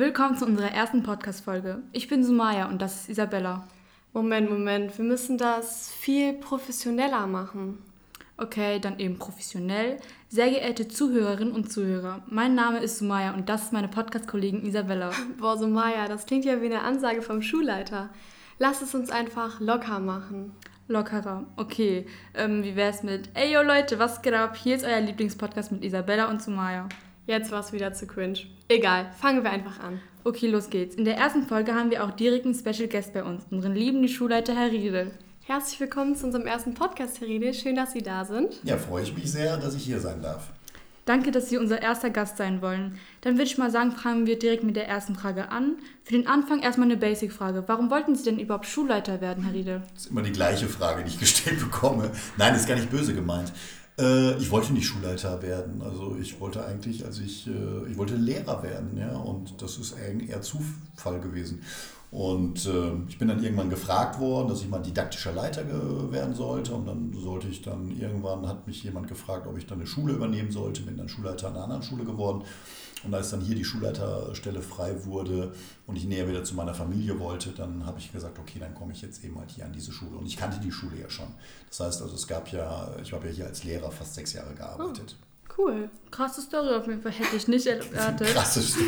Willkommen zu unserer ersten Podcast-Folge. Ich bin Sumaya und das ist Isabella. Moment, wir müssen das viel professioneller machen. Okay, dann eben professionell. Sehr geehrte Zuhörerinnen und Zuhörer, mein Name ist Sumaya und das ist meine Podcast-Kollegin Isabella. Boah, Sumaya, das klingt ja wie eine Ansage vom Schulleiter. Lass es uns einfach locker machen. Lockerer. Okay, wie wär's mit Ey, yo Leute, was geht ab? Hier ist euer Lieblingspodcast mit Isabella und Sumaya. Jetzt war's wieder zu cringe. Egal, fangen wir einfach an. Okay, los geht's. In der ersten Folge haben wir auch direkt einen Special Guest bei uns, unseren lieben Schulleiter Herr Riedel. Herzlich willkommen zu unserem ersten Podcast, Herr Riedel. Schön, dass Sie da sind. Ja, freue ich mich sehr, dass ich hier sein darf. Danke, dass Sie unser erster Gast sein wollen. Dann würde ich mal sagen, fangen wir direkt mit der ersten Frage an. Für den Anfang erstmal eine Basic-Frage. Warum wollten Sie denn überhaupt Schulleiter werden, Herr Riedel? Das ist immer die gleiche Frage, die ich gestellt bekomme. Nein, das ist gar nicht böse gemeint. Ich wollte nicht Schulleiter werden. Also ich wollte eigentlich, ich wollte Lehrer werden, ja, und das ist eher Zufall gewesen. Und ich bin dann irgendwann gefragt worden, dass ich mal didaktischer Leiter werden sollte. Und dann irgendwann hat mich jemand gefragt, ob ich dann eine Schule übernehmen sollte. Bin dann Schulleiter an einer anderen Schule geworden. Und als dann hier die Schulleiterstelle frei wurde und ich näher wieder zu meiner Familie wollte, dann habe ich gesagt, okay, dann komme ich jetzt eben halt hier an diese Schule. Und ich kannte die Schule ja schon. Das heißt, also ich habe ja hier als Lehrer fast 6 Jahre gearbeitet. Oh, cool. Krasse Story auf jeden Fall, hätte ich nicht erwartet. Krasse Story.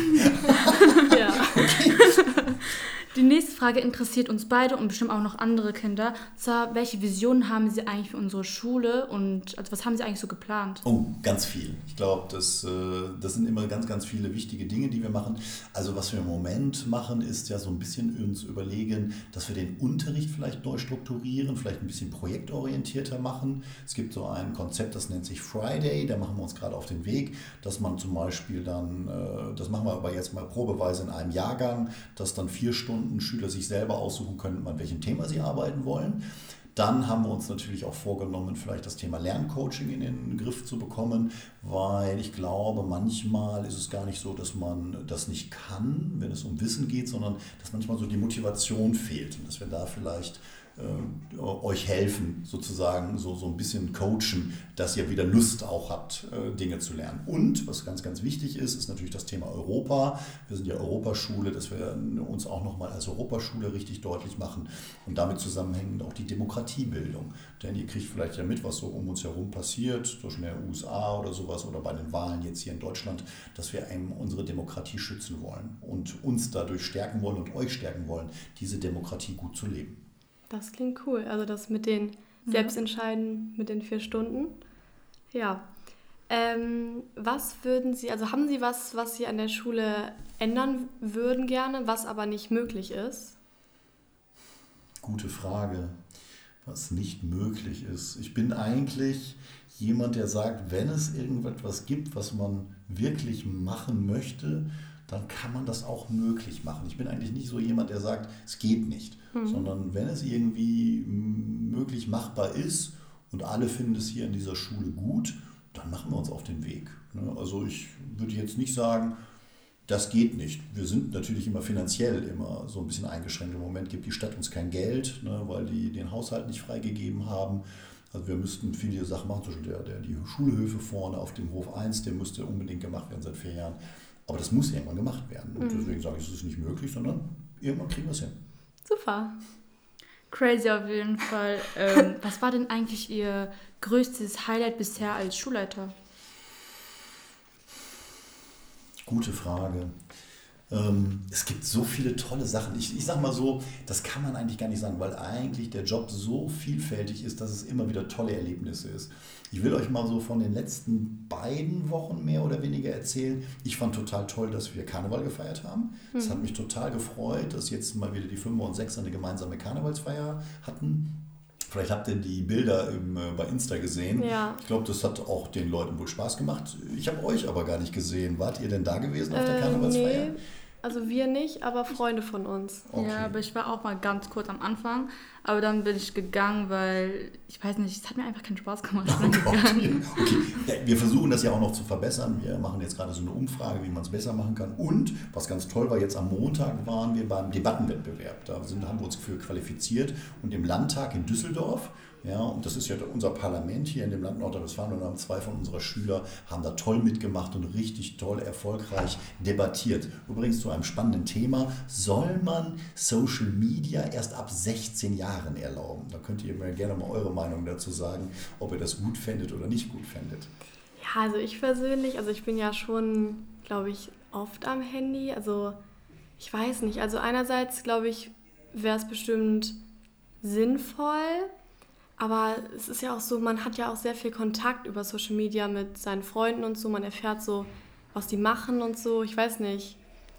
Ja. Okay. Die nächste Frage interessiert uns beide und bestimmt auch noch andere Kinder. Und zwar, welche Visionen haben Sie eigentlich für unsere Schule und also was haben Sie eigentlich so geplant? Oh, ganz viel. Ich glaube, das sind immer ganz, ganz viele wichtige Dinge, die wir machen. Also was wir im Moment machen, ist ja so ein bisschen uns überlegen, dass wir den Unterricht vielleicht neu strukturieren, vielleicht ein bisschen projektorientierter machen. Es gibt so ein Konzept, das nennt sich Friday, da machen wir uns gerade auf den Weg, dass man zum Beispiel dann, das machen wir aber jetzt mal probeweise in einem Jahrgang, dass dann 4 Stunden Schüler sich selber aussuchen können, an welchem Thema sie arbeiten wollen. Dann haben wir uns natürlich auch vorgenommen, vielleicht das Thema Lerncoaching in den Griff zu bekommen, weil ich glaube, manchmal ist es gar nicht so, dass man das nicht kann, wenn es um Wissen geht, sondern dass manchmal so die Motivation fehlt und dass wir da vielleicht euch helfen, sozusagen so ein bisschen coachen, dass ihr wieder Lust auch habt, Dinge zu lernen. Und, was ganz, ganz wichtig ist, ist natürlich das Thema Europa. Wir sind ja Europaschule, dass wir uns auch nochmal als Europaschule richtig deutlich machen und damit zusammenhängend auch die Demokratiebildung. Denn ihr kriegt vielleicht ja mit, was so um uns herum passiert, zum Beispiel in den USA oder sowas oder bei den Wahlen jetzt hier in Deutschland, dass wir eben unsere Demokratie schützen wollen und uns dadurch stärken wollen und euch stärken wollen, diese Demokratie gut zu leben. Das klingt cool. Also das mit den Selbstentscheiden mit den 4 Stunden. Ja. Was würden Sie, also haben Sie was Sie an der Schule ändern würden gerne, was aber nicht möglich ist? Gute Frage, was nicht möglich ist. Ich bin eigentlich jemand, der sagt, wenn es irgendetwas gibt, was man wirklich machen möchte, dann kann man das auch möglich machen. Ich bin eigentlich nicht so jemand, der sagt, es geht nicht, sondern wenn es irgendwie möglich machbar ist und alle finden es hier in dieser Schule gut, dann machen wir uns auf den Weg. Also ich würde jetzt nicht sagen, das geht nicht. Wir sind natürlich immer finanziell immer so ein bisschen eingeschränkt. Im Moment gibt die Stadt uns kein Geld, weil die den Haushalt nicht freigegeben haben. Also wir müssten viele Sachen machen, zum Beispiel die Schulhöfe vorne auf dem Hof 1, der müsste unbedingt gemacht werden seit 4 Jahren. Aber das muss irgendwann gemacht werden. Und deswegen sage ich, es ist nicht möglich, sondern irgendwann kriegen wir es hin. Super. Crazy auf jeden Fall. Was war denn eigentlich Ihr größtes Highlight bisher als Schulleiter? Gute Frage. Es gibt so viele tolle Sachen. Ich sage mal so, das kann man eigentlich gar nicht sagen, weil eigentlich der Job so vielfältig ist, dass es immer wieder tolle Erlebnisse ist. Ich will euch mal so von den letzten 2 Wochen mehr oder weniger erzählen. Ich fand total toll, dass wir Karneval gefeiert haben. Das hat mich total gefreut, dass jetzt mal wieder die 5er und 6er eine gemeinsame Karnevalsfeier hatten. Vielleicht habt ihr die Bilder bei Insta gesehen. Ja. Ich glaube, das hat auch den Leuten wohl Spaß gemacht. Ich habe euch aber gar nicht gesehen. Wart ihr denn da gewesen auf der Karnevalsfeier? Nee, also wir nicht, aber Freunde von uns. Okay. Ja, aber ich war auch mal ganz kurz am Anfang, aber dann bin ich gegangen, weil, ich weiß nicht, es hat mir einfach keinen Spaß gemacht. Ich bin gegangen. Okay, ja, wir versuchen das ja auch noch zu verbessern. Wir machen jetzt gerade so eine Umfrage, wie man es besser machen kann. Und, was ganz toll war, jetzt am Montag waren wir beim Debattenwettbewerb. Da haben wir uns für qualifiziert und im Landtag in Düsseldorf Ja, und das ist ja unser Parlament hier in dem Land Nordrhein-Westfalen und haben 2 von unserer Schüler haben da toll mitgemacht und richtig toll, erfolgreich debattiert. Übrigens zu einem spannenden Thema, soll man Social Media erst ab 16 Jahren erlauben? Da könnt ihr mir gerne mal eure Meinung dazu sagen, ob ihr das gut fändet oder nicht gut fändet. Ja, also ich persönlich, also ich bin ja schon, glaube ich, oft am Handy. Also ich weiß nicht, also einerseits, glaube ich, wäre es bestimmt sinnvoll, aber es ist ja auch so, man hat ja auch sehr viel Kontakt über Social Media mit seinen Freunden und so. Man erfährt so, was die machen und so. Ich weiß nicht.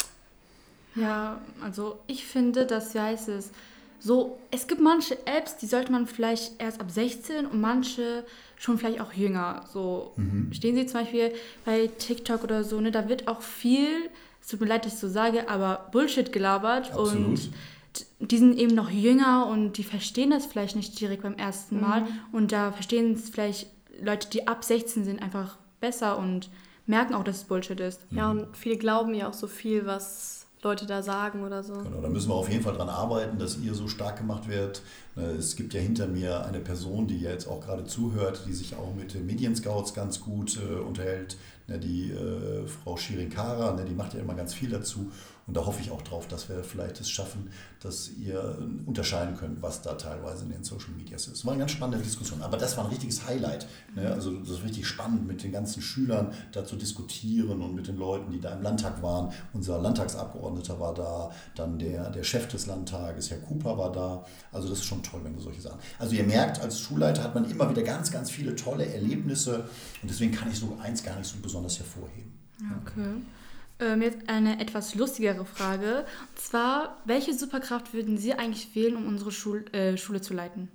Ja, also ich finde, wie heißt es, so, es gibt manche Apps, die sollte man vielleicht erst ab 16 und manche schon vielleicht auch jünger. So, stehen Sie zum Beispiel bei TikTok oder so, ne, da wird auch viel, es tut mir leid, dass ich so sage, aber Bullshit gelabert. Absolut. Und die sind eben noch jünger und die verstehen das vielleicht nicht direkt beim ersten Mal. Und da verstehen es vielleicht Leute, die ab 16 sind, einfach besser und merken auch, dass es Bullshit ist. Ja, und viele glauben ja auch so viel, was Leute da sagen oder so. Genau, da müssen wir auf jeden Fall dran arbeiten, dass ihr so stark gemacht werdet. Es gibt ja hinter mir eine Person, die jetzt auch gerade zuhört, die sich auch mit den Medienscouts ganz gut unterhält. Die Frau Shirin Kara, die macht ja immer ganz viel dazu. Und da hoffe ich auch drauf, dass wir vielleicht es schaffen, dass ihr unterscheiden könnt, was da teilweise in den Social Medias ist. War eine ganz spannende Diskussion, aber das war ein richtiges Highlight. Also das ist richtig spannend, mit den ganzen Schülern da zu diskutieren und mit den Leuten, die da im Landtag waren. Unser Landtagsabgeordneter war da, dann der Chef des Landtages, Herr Cooper, war da. Also das ist schon toll, wenn du solche Sachen. Also ihr merkt, als Schulleiter hat man immer wieder ganz, ganz viele tolle Erlebnisse und deswegen kann ich so eins gar nicht so besonders hervorheben. Okay. Jetzt eine etwas lustigere Frage. Und zwar, welche Superkraft würden Sie eigentlich wählen, um unsere Schule zu leiten?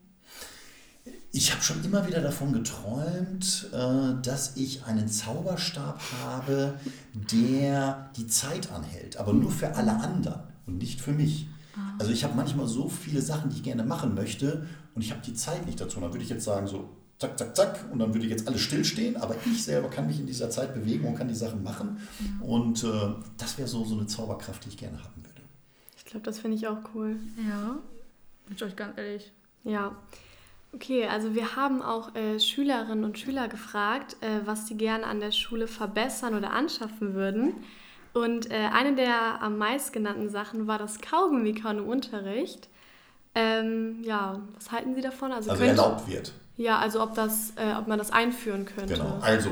Ich habe schon immer wieder davon geträumt, dass ich einen Zauberstab habe, der die Zeit anhält, aber nur für alle anderen und nicht für mich. Also ich habe manchmal so viele Sachen, die ich gerne machen möchte und ich habe die Zeit nicht dazu. Und dann würde ich jetzt sagen so, zack, zack, zack, und dann würde jetzt alles stillstehen, aber ich selber kann mich in dieser Zeit bewegen und kann die Sachen machen. Und das wäre so eine Zauberkraft, die ich gerne haben würde. Ich glaube, das finde ich auch cool. Ja, bin ich euch ganz ehrlich. Ja. Okay, also wir haben auch Schülerinnen und Schüler gefragt, was sie gerne an der Schule verbessern oder anschaffen würden. Und eine der am meisten genannten Sachen war das Kaugummi-Kauen im Unterricht. Ja, was halten Sie davon? Also erlaubt wird. Ja, also ob man das einführen könnte. Genau, also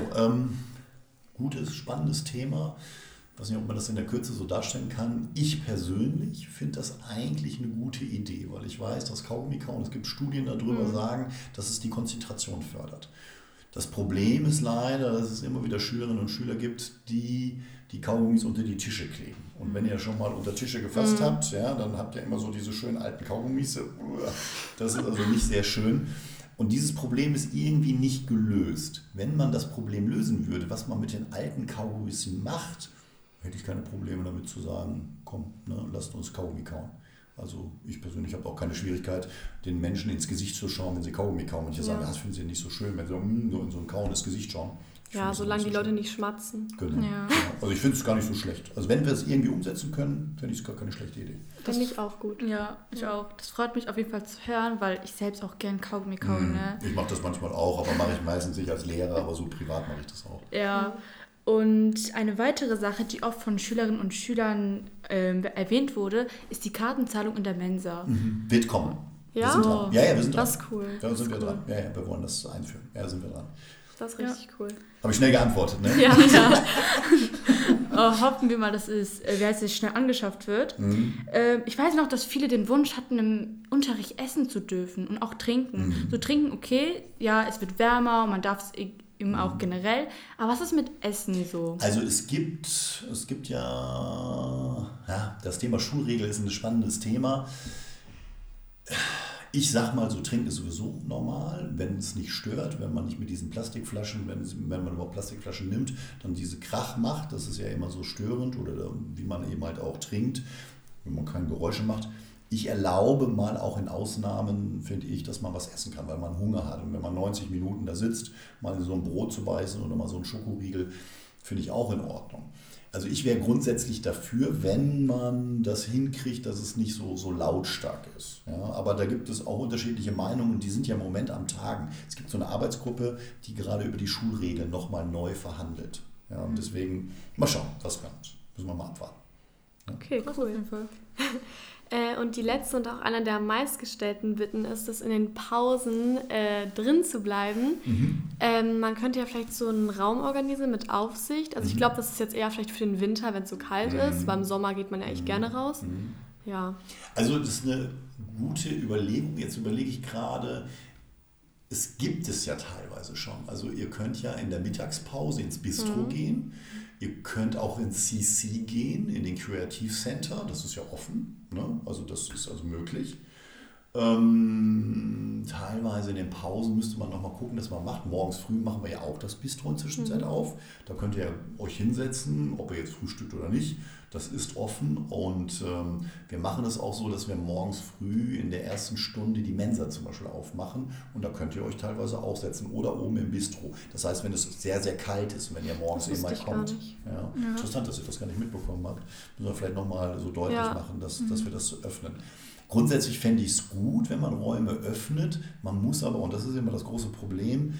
gutes, spannendes Thema. Ich weiß nicht, ob man das in der Kürze so darstellen kann. Ich persönlich finde das eigentlich eine gute Idee, weil ich weiß, dass Kaugummi-Kauen, es gibt Studien darüber, sagen, dass es die Konzentration fördert. Das Problem ist leider, dass es immer wieder Schülerinnen und Schüler gibt, die Kaugummis unter die Tische kleben. Und wenn ihr schon mal unter Tische gefasst habt, ja, dann habt ihr immer so diese schönen alten Kaugummis. Das ist also nicht sehr schön. Und dieses Problem ist irgendwie nicht gelöst. Wenn man das Problem lösen würde, was man mit den alten Kaugummis macht, hätte ich keine Probleme damit zu sagen, komm, lasst uns Kaugummi kauen. Also ich persönlich habe auch keine Schwierigkeit, den Menschen ins Gesicht zu schauen, wenn sie Kaugummi kauen. Manche sagen, das finden sie nicht so schön, wenn sie so in so ein kauendes Gesicht schauen. Ja, solange die Leute nicht schmatzen. Genau. Ja. Also ich finde es gar nicht so schlecht. Also wenn wir es irgendwie umsetzen können, finde ich es gar keine schlechte Idee. Finde ich auch gut. Ja, ich auch. Das freut mich auf jeden Fall zu hören, weil ich selbst auch gern Kaugummi kaue. Ne? Ich mache das manchmal auch, aber mache ich meistens nicht als Lehrer, aber so privat mache ich das auch. Ja. Und eine weitere Sache, die oft von Schülerinnen und Schülern erwähnt wurde, ist die Kartenzahlung in der Mensa. Wird kommen. Ja? Wir sind dran. Ja, wir sind dran. Das ist cool. Da sind wir dran. Ja, wir wollen das einführen. Ja, sind wir dran. Das ist richtig cool. Habe ich schnell geantwortet, ne? Ja. Hoffen wir mal, dass es schnell angeschafft wird. Ich weiß noch, dass viele den Wunsch hatten, im Unterricht essen zu dürfen und auch trinken. So trinken, okay, ja, es wird wärmer und man darf es eben auch generell. Aber was ist mit Essen so? Also es gibt ja, das Thema Schulregel ist ein spannendes Thema. Ich sag mal, so trinken ist sowieso normal, wenn es nicht stört, wenn man nicht mit diesen Plastikflaschen, wenn man überhaupt Plastikflaschen nimmt, dann diese Krach macht, das ist ja immer so störend, oder wie man eben halt auch trinkt, wenn man keine Geräusche macht. Ich erlaube mal auch in Ausnahmen, finde ich, dass man was essen kann, weil man Hunger hat. Und wenn man 90 Minuten da sitzt, mal in so ein Brot zu beißen oder mal so einen Schokoriegel, Finde ich auch in Ordnung. Also ich wäre grundsätzlich dafür, wenn man das hinkriegt, dass es nicht so lautstark ist. Ja, aber da gibt es auch unterschiedliche Meinungen und die sind ja im Moment am Tagen. Es gibt so eine Arbeitsgruppe, die gerade über die Schulregeln nochmal neu verhandelt. Ja, und deswegen mal schauen, was kommt. Müssen wir mal abwarten. Ja. Okay, cool. Auf jeden Fall. Und die letzte und auch einer der meistgestellten Bitten ist es, in den Pausen drin zu bleiben. Man könnte ja vielleicht so einen Raum organisieren mit Aufsicht. Also ich glaube, das ist jetzt eher vielleicht für den Winter, wenn es so kalt ist. Beim Sommer geht man ja echt gerne raus. Ja. Also das ist eine gute Überlegung. Jetzt überlege ich gerade, es gibt es ja teilweise schon. Also ihr könnt ja in der Mittagspause ins Bistro gehen. Ihr könnt auch ins CC gehen, in den Creative Center. Das ist ja offen. Ne? Also das ist also möglich. Teilweise in den Pausen müsste man nochmal gucken, dass man macht. Morgens früh machen wir ja auch das Bistro in Zwischenzeit auf. Da könnt ihr euch hinsetzen, ob ihr jetzt frühstückt oder nicht. Das ist offen und wir machen es auch so, dass wir morgens früh in der ersten Stunde die Mensa zum Beispiel aufmachen und da könnt ihr euch teilweise auch setzen oder oben im Bistro. Das heißt, wenn es sehr, sehr kalt ist und wenn ihr morgens eben mal kommt. Ja. Interessant, dass ihr das gar nicht mitbekommen habt. Müssen wir vielleicht nochmal so deutlich machen, dass wir das öffnen. Grundsätzlich fände ich es gut, wenn man Räume öffnet. Man muss aber, und das ist immer das große Problem,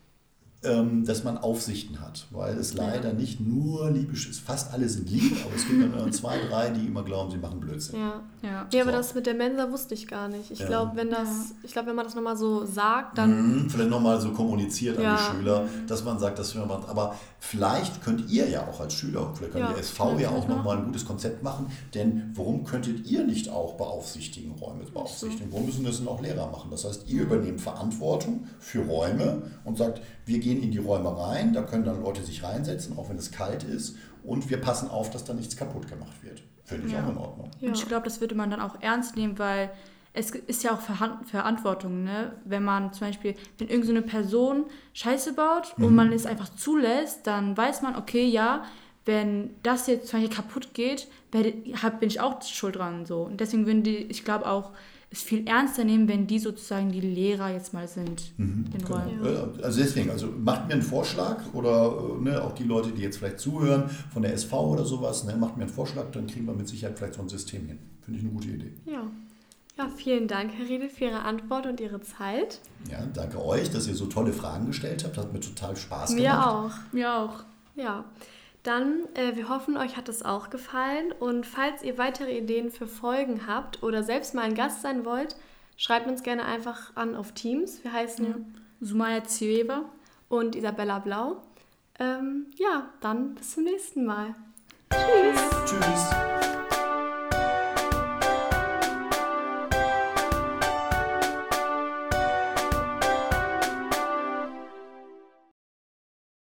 dass man Aufsichten hat, weil es leider nicht nur liebisch ist. Fast alle sind lieb, aber es gibt dann 2, 3, die immer glauben, sie machen Blödsinn. Ja, aber das mit der Mensa wusste ich gar nicht. Ich glaube, wenn man das nochmal so sagt, dann... Vielleicht nochmal so kommuniziert an die Schüler, dass man sagt, dass wir machen. Aber vielleicht könnt ihr ja auch als Schüler, vielleicht könnt ihr SV ja auch nochmal ein gutes Konzept machen, denn warum könntet ihr nicht auch Räume beaufsichtigen? Warum müssen das denn auch Lehrer machen? Das heißt, ihr übernehmt Verantwortung für Räume und sagt, wir gehen in die Räume rein, da können dann Leute sich reinsetzen, auch wenn es kalt ist und wir passen auf, dass da nichts kaputt gemacht wird. Finde ich auch in Ordnung. Ja. Und ich glaube, das würde man dann auch ernst nehmen, weil es ist ja auch Verantwortung, ne? Wenn man zum Beispiel, wenn irgendeine Person Scheiße baut und man es einfach zulässt, dann weiß man, okay, ja, wenn das jetzt zum Beispiel kaputt geht, bin ich auch schuld dran. So. Und deswegen würden die, ich glaube auch, es viel ernster nehmen, wenn die sozusagen die Lehrer jetzt mal sind in Räumen. Ja. Also deswegen, macht mir einen Vorschlag oder auch die Leute, die jetzt vielleicht zuhören von der SV oder sowas, macht mir einen Vorschlag, dann kriegen wir mit Sicherheit vielleicht so ein System hin. Finde ich eine gute Idee. Ja, vielen Dank, Herr Riedel, für Ihre Antwort und Ihre Zeit. Ja, danke euch, dass ihr so tolle Fragen gestellt habt. Hat mir total Spaß gemacht. Mir auch. Ja. Dann, wir hoffen, euch hat es auch gefallen und falls ihr weitere Ideen für Folgen habt oder selbst mal ein Gast sein wollt, schreibt uns gerne einfach an auf Teams. Wir heißen Sumaya Zieva und Isabella Blau. Dann bis zum nächsten Mal. Tschüss. Tschüss.